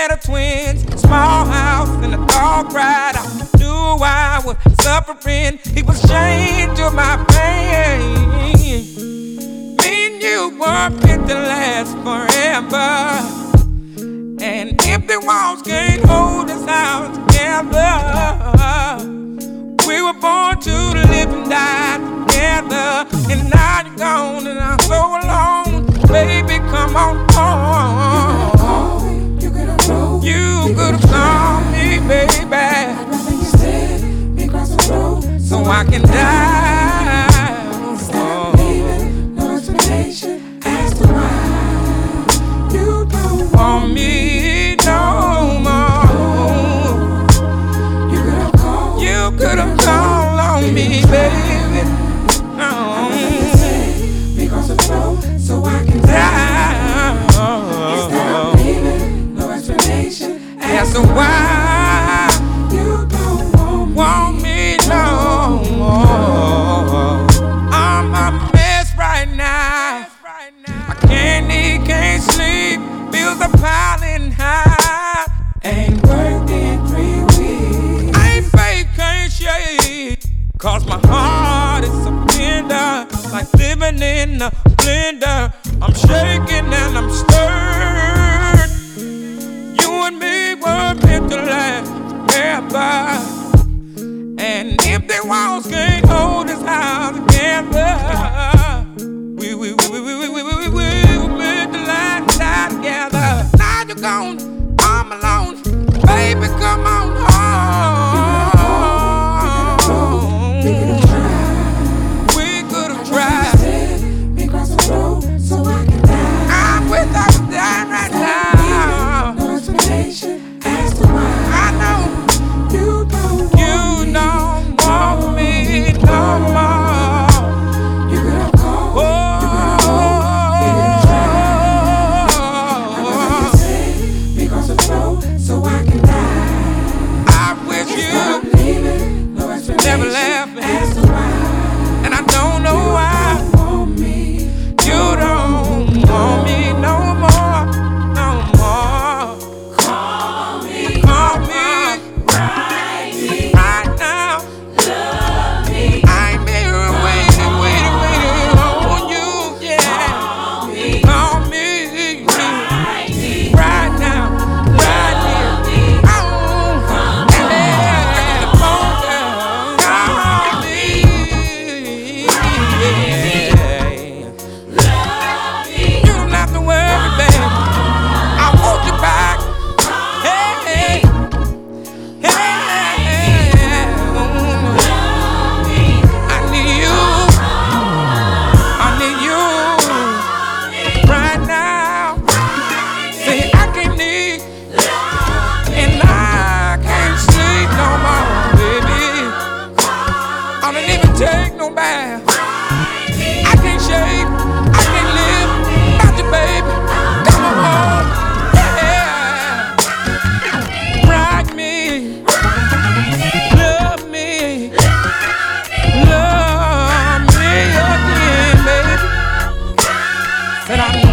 pair of twins, small house, and a dog ride. I knew I was suffering. He was chained to my pain. Me and you were meant to last forever, and empty walls can't hold us out together. We were born to live and die together, and now you're gone and I'm so alone. Baby, come on home. You could've rolled. You could've called me, baby. I'd rather you stay me across the road so I can die. Instead of leaving, no explanation as to why you don't Want me no more. You could've called. You could've called on me, baby. No. Me across the road so I can die. Instead of leaving, no explanation That's as to why you don't want me no more. I'm a mess right now. I can't eat, can't sleep. Bills are piling high. Ain't worked in 3 weeks. I ain't fake, can't shake. Cause my heart is a blender, like living in a blender. I'm shaking and I'm stirred. You and me were meant to last forever, and empty walls can't hold us out together. We were meant to die together. Now you're gone, I'm alone. Baby, come on home. We could've tried. Me across the road so I can die. I'm without dying right now. No explanation as to why I know you don't want me no more. You could've called. Oh, Me across the road so I can die. I wish you Leaving, no explanation never left me, as to why and I don't know why. you want me. You don't want me no more, no more. Call me, Call me write me, right now. love me. I've been waiting on you, yeah. Call me right now, right here. Oh, yeah. Call me, yeah. You don't have to worry, baby. I want you back. Hey, hey, hey. I need you. I need you right now. See, I can't eat and I can't sleep no more, baby. I don't even take no bath. I can't shave. I can't live without you, baby. Come on home, yeah. Rock me, love me, love me again, baby. Said I